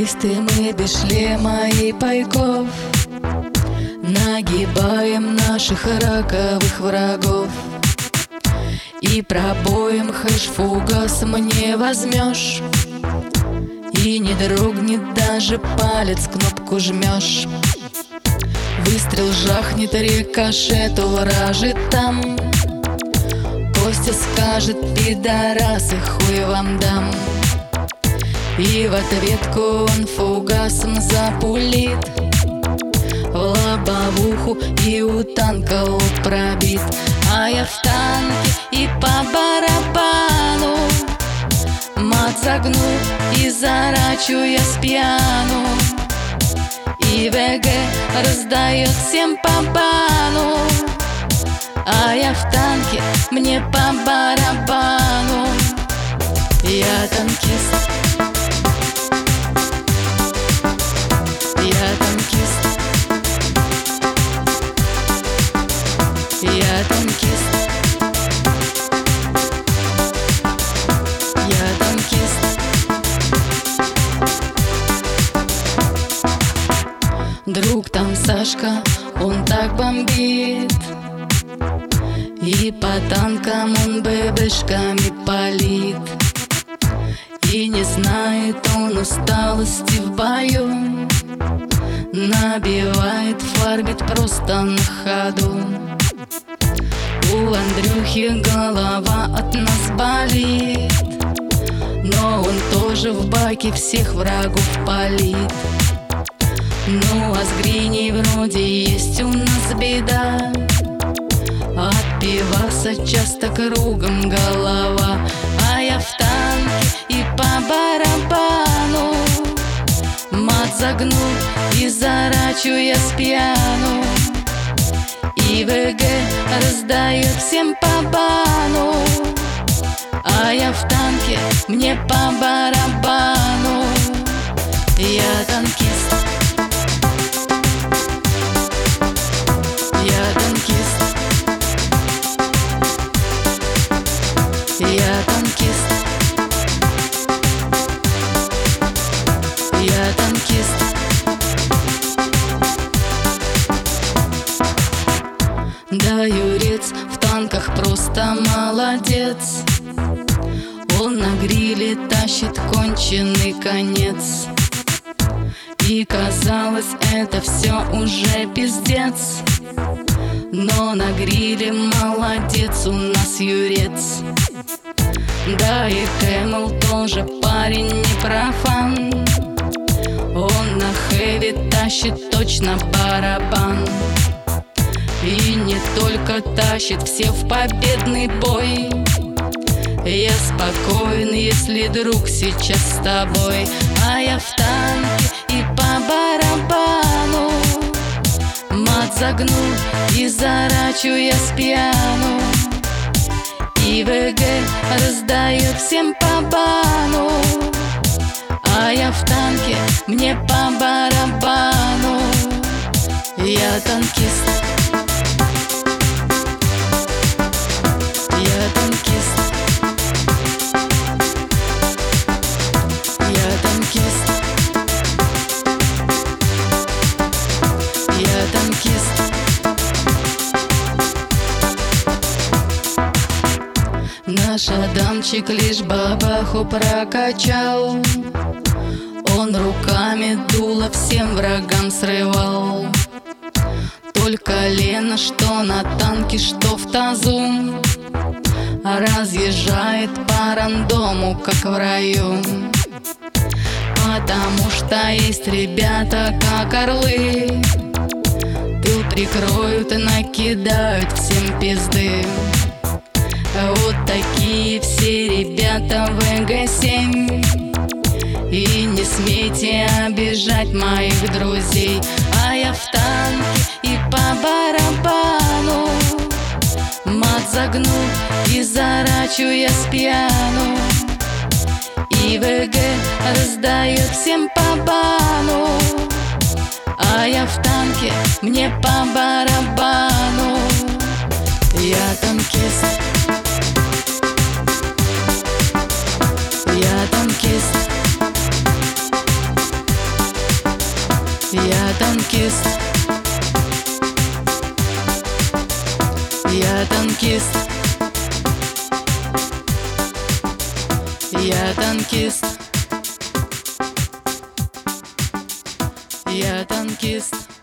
Танкисты мы без шлема и пайков, нагибаем наших раковых врагов. И пробоем хэш-фугасом не возьмешь, и не дрогнет даже палец, кнопку жмешь. Выстрел жахнет, рикошет уражит там. Костя скажет: пидорасы, хуй вам дам. И в ответку он фугасом запулит в лобовуху, и у танка лоб пробит. А я в танке и по барабану мат загну и зарачу я с пьяну. И ВГ раздает всем по бану, а я в танке, мне по барабану. Я танкист, я танкист, я танкист, я танкист. Друг там Сашка, он так бомбит, и по танкам он ББшками палит. И не знает он усталости в бою, набивает, фарбит просто на ходу. У Андрюхи голова от нас болит, но он тоже в баке всех врагов палит. Ну а с Гриней вроде есть у нас беда, от пиваса часто кругом голова. А я в танке и по барабану мат загну и зарачу я с пьяну. И ВГ раздает всем по бану, а я в танке, мне по барабану. Я танкист, я танкист, я танкист, я танкист. Да, Юрец в танках просто молодец, он на гриле тащит конченый конец. И казалось, это все уже пиздец, но на гриле молодец у нас Юрец. Да, и Хэмл тоже парень не профан, он на хэви тащит точно барабан. И не только тащит, все в победный бой. Я спокоен, если друг сейчас с тобой. А я в танке и по барабану мат загну и зарачу я с пьяну. И ВГ раздает всем по бану, а я в танке, мне по барабану. Я танкист, я танкист, я танкист, я танкист. Наш Адамчик лишь бабаху прокачал, он руками дуло всем врагам срывал. Только Лена, что на танке, что в тазу, разъезжает по рандому, как в раю. Потому что есть ребята, как орлы, тыл прикроют и накидают всем пизды. Вот такие все ребята в ВГ-7, и не смейте обижать моих друзей. А я в танке и по барабану мат загну и зарачу я с пьяну. И ВГ раздает всем по бану, а я в танке, мне по барабану. Я танкист, я танкист, танкист, я танкист, я танкист, я танкист.